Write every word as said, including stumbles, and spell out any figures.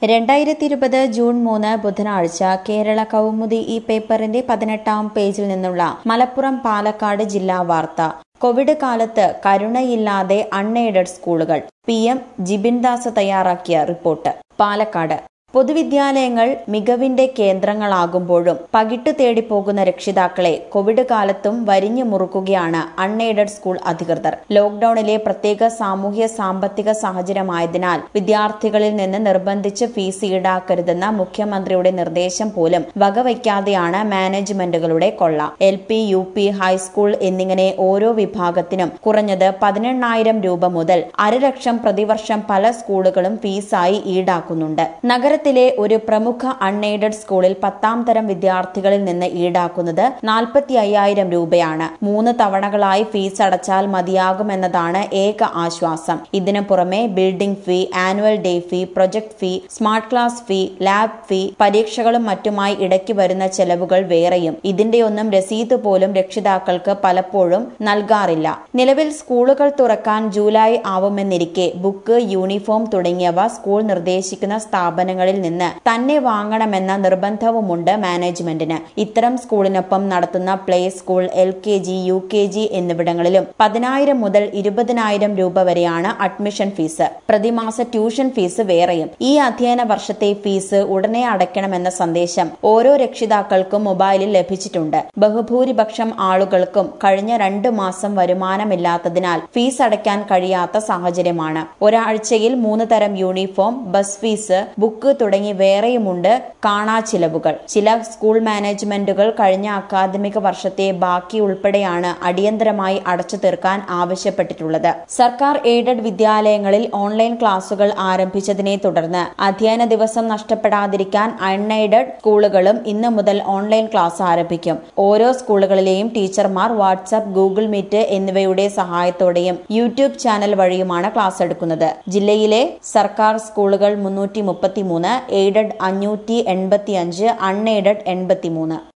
രണ്ടായിരത്തി ഇരുപത് ജൂൺ മൂന്ന് ബുധനാഴ്ച കേരള കൗമുദി ഈ പേപ്പറിന്റെ പതിനെട്ടാം പേജിൽ നിന്നുള്ള മലപ്പുറം പാലക്കാട് ജില്ലാ വാർത്ത. കോവിഡ് കാലത്ത് കരുണയില്ലാതെ അൺഎയ്ഡഡ് സ്കൂളുകൾ. പി എം ജിബിൻദാസ് തയ്യാറാക്കിയ റിപ്പോർട്ട്. പാലക്കാട് പൊതുവിദ്യാലയങ്ങൾ മികവിന്റെ കേന്ദ്രങ്ങളാകുമ്പോഴും പകിട്ട് തേടിപ്പോകുന്ന രക്ഷിതാക്കളെ കോവിഡ് കാലത്തും വരിഞ്ഞു മുറുക്കുകയാണ് അൺഎയ്ഡഡ് സ്കൂൾ അധികൃതർ. ലോക്ഡൌണിലെ പ്രത്യേക സാമൂഹ്യ സാമ്പത്തിക സാഹചര്യമായതിനാൽ വിദ്യാർത്ഥികളിൽ നിന്ന് നിർബന്ധിച്ച് ഫീസ് ഈടാക്കരുതെന്ന മുഖ്യമന്ത്രിയുടെ നിർദ്ദേശം പോലും വകവയ്ക്കാതെയാണ് മാനേജ്മെന്റുകളുടെ കൊള്ള. L P, U P, high school എന്നിങ്ങനെ ഓരോ വിഭാഗത്തിനും കുറഞ്ഞത് പതിനെണ്ണായിരം രൂപ മുതൽ അരലക്ഷം പ്രതിവർഷം പല സ്കൂളുകളും ഫീസായി ഈടാക്കുന്നുണ്ട്. നഗര ത്തിലെ ഒരു പ്രമുഖ അൺഎയ്ഡഡ് സ്കൂളിൽ പത്താം തരം വിദ്യാർത്ഥികളിൽ നിന്ന് ഈടാക്കുന്നത് നാൽപ്പത്തി അയ്യായിരം രൂപയാണ്. മൂന്ന് തവണകളായി ഫീസ് അടച്ചാൽ മതിയാകുമെന്നതാണ് ഏക ആശ്വാസം. ഇതിനു പുറമെ building fee, annual day fee, project fee, smart class fee, lab fee, പരീക്ഷകളും മറ്റുമായി ഇടയ്ക്ക് വരുന്ന ചെലവുകൾ വേറെയും. ഇതിന്റെയൊന്നും രസീത് പോലും രക്ഷിതാക്കൾക്ക് പലപ്പോഴും നൽകാറില്ല. നിലവിൽ സ്കൂളുകൾ തുറക്കാൻ ജൂലൈ ആവുമെന്നിരിക്കെ ബുക്ക്, യൂണിഫോം തുടങ്ങിയവ സ്കൂൾ നിർദ്ദേശിക്കുന്ന സ്ഥാപനങ്ങളിൽ നിന്ന് തന്നെ വാങ്ങണമെന്ന നിർബന്ധവുമുണ്ട് മാനേജ്മെന്റിന്. ഇത്തരം സ്കൂളിനൊപ്പം നടത്തുന്ന play school, L K G, U K G എന്നിവിടങ്ങളിലും പതിനായിരം മുതൽ ഇരുപതിനായിരം രൂപ വരെയാണ് അഡ്മിഷൻ ഫീസ്. പ്രതിമാസ ട്യൂഷൻ ഫീസ് വേറെയും. ഈ അധ്യയന വർഷത്തെ ഫീസ് ഉടനെ അടയ്ക്കണമെന്ന സന്ദേശം ഓരോ രക്ഷിതാക്കൾക്കും മൊബൈലിൽ ലഭിച്ചിട്ടുണ്ട്. ബഹുഭൂരിപക്ഷം ആളുകൾക്കും കഴിഞ്ഞ രണ്ടു മാസം വരുമാനമില്ലാത്തതിനാൽ ഫീസ് അടയ്ക്കാൻ കഴിയാത്ത സാഹചര്യമാണ്. ഒരാഴ്ചയിൽ മൂന്ന് തരം യൂണിഫോം, ബസ് ഫീസ്, ബുക്ക് തുടങ്ങി വേറെയുമുണ്ട് കാണാ ചിലവുകൾ. ചില സ്കൂൾ മാനേജ്മെന്റുകൾ കഴിഞ്ഞ അക്കാദമിക വർഷത്തെ ബാക്കി ഉൾപ്പെടെയാണ് അടിയന്തരമായി അടച്ചു തീർക്കാൻ ആവശ്യപ്പെട്ടിട്ടുള്ളത്. സർക്കാർ എയ്ഡഡ് വിദ്യാലയങ്ങളിൽ ഓൺലൈൻ ക്ലാസുകൾ ആരംഭിച്ചതിനെ തുടർന്ന് അധ്യയന ദിവസം നഷ്ടപ്പെടാതിരിക്കാൻ അൺഎയ്ഡഡ് സ്കൂളുകളും ഇന്നു മുതൽ ഓൺലൈൻ ക്ലാസ് ആരംഭിക്കും. ഓരോ സ്കൂളുകളിലെയും ടീച്ചർമാർ വാട്സ്ആപ്പ്, ഗൂഗിൾ മീറ്റ് എന്നിവയുടെ സഹായത്തോടെയും യൂട്യൂബ് ചാനൽ വഴിയുമാണ് ക്ലാസ് എടുക്കുന്നത്. ജില്ലയിലെ സർക്കാർ സ്കൂളുകൾ മുന്നൂറ്റി മുപ്പത്തി മൂന്ന്, എയ്ഡഡ് അഞ്ഞൂറ്റി എൺപത്തി അഞ്ച്, അൺഎയ്ഡഡ് എൺപത്തി മൂന്ന്.